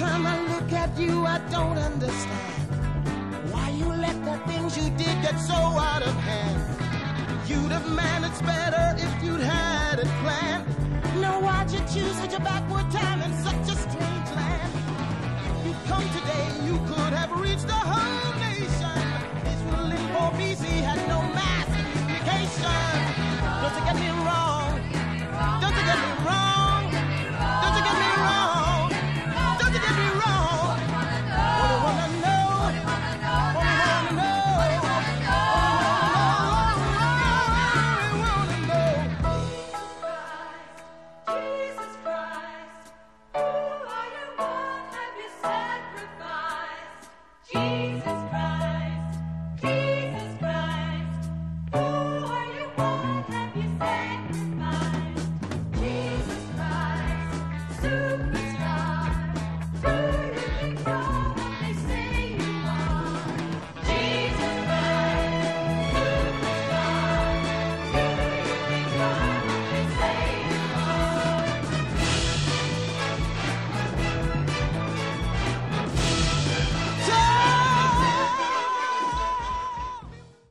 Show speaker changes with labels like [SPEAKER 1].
[SPEAKER 1] time I look at you, I don't understand why you let the things you did get so out of hand. You'd have managed better if you'd had it planned. Now why'd you choose such a backward